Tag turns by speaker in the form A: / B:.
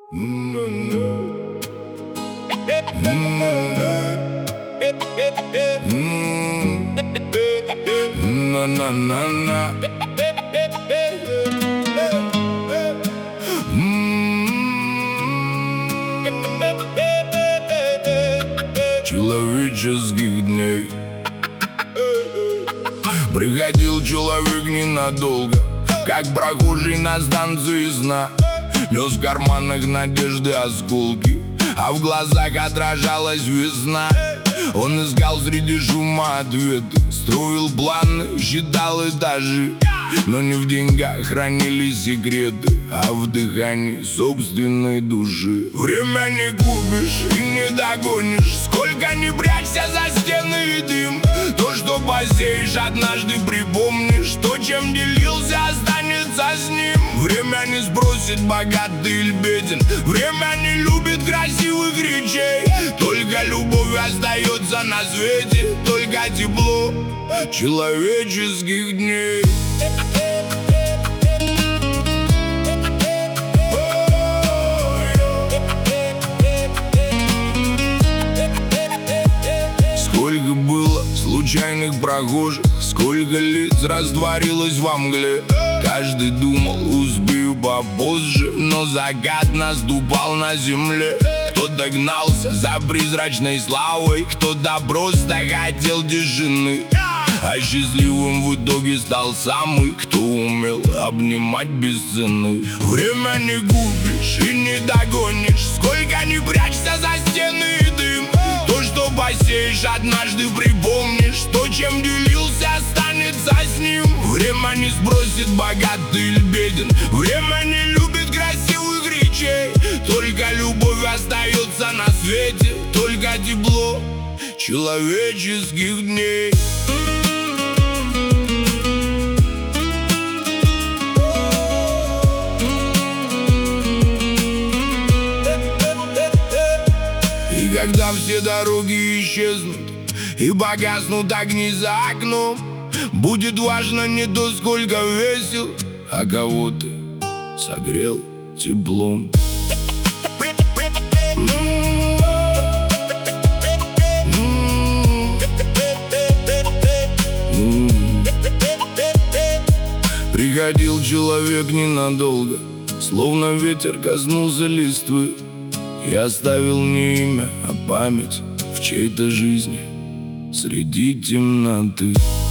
A: Человеческих дней. Приходил человек ненадолго, как прохожий на станции сна. Нес в карманах надежды осколки, а в глазах отражалась весна. Он искал среди шума ответы, строил планы, считал этажи. Но не в деньгах хранились секреты, а в дыхании собственной души. Время не купишь и не догонишь, сколько ни прячься за стены и дым. То, что посеешь, однажды припомнишь. То, чем делился, останется с ним. Время не сбросит, богат ты или беден. Время не любит красивых речей. Только любовь остается на свете, только тепло человеческих дней. Сколько было случайных прохожих, сколько лиц растворилось во мгле. Каждый думал, успею попозже, но закат наступал на земле. Кто-то гнался за призрачной славой, кто-то просто хотел тишины. А счастливым в итоге стал самый, кто умел обнимать без цены. Время не купишь и не догонишь, сколько ни прячься за стены и дым. То, что посеешь, однажды припомнишь. То, чем делился, останется с ним. Время не сбросит, богат ты или беден. Время не любит красивых речей. Только любовь остается на свете, только тепло человеческих дней. И когда все дороги исчезнут и погаснут огни за окном, будет важно не то, сколько весил, а кого ты согрел теплом. Приходил человек ненадолго, словно ветер коснулся листвы, и оставил не имя, а память в чьей-то жизни среди темноты.